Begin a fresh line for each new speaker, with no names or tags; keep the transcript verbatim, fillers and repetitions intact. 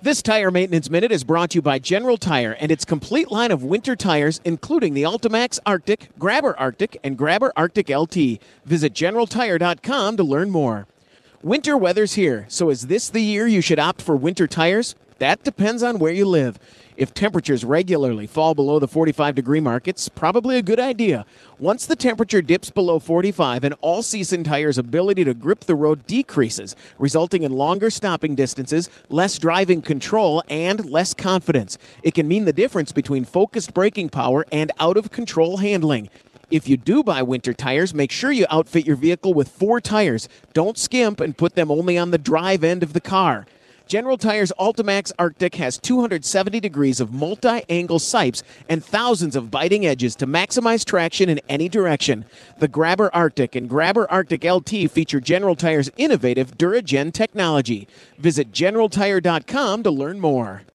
This Tire Maintenance Minute is brought to you by General Tire and its complete line of winter tires, including the Ultimax Arctic, Grabber Arctic, and Grabber Arctic L T. Visit general tire dot com to learn more. Winter weather's here, so is this the year you should opt for winter tires? That depends on where you live. If temperatures regularly fall below the forty-five degree mark, it's probably a good idea. Once the temperature dips below forty-five, an all-season tire's ability to grip the road decreases, resulting in longer stopping distances, less driving control, and less confidence. It can mean the difference between focused braking power and out-of-control handling. If you do buy winter tires, make sure you outfit your vehicle with four tires. Don't skimp and put them only on the drive end of the car. General Tire's Ultimax Arctic has two hundred seventy degrees of multi-angle sipes and thousands of biting edges to maximize traction in any direction. The Grabber Arctic and Grabber Arctic L T feature General Tire's innovative DuraGen technology. Visit general tire dot com to learn more.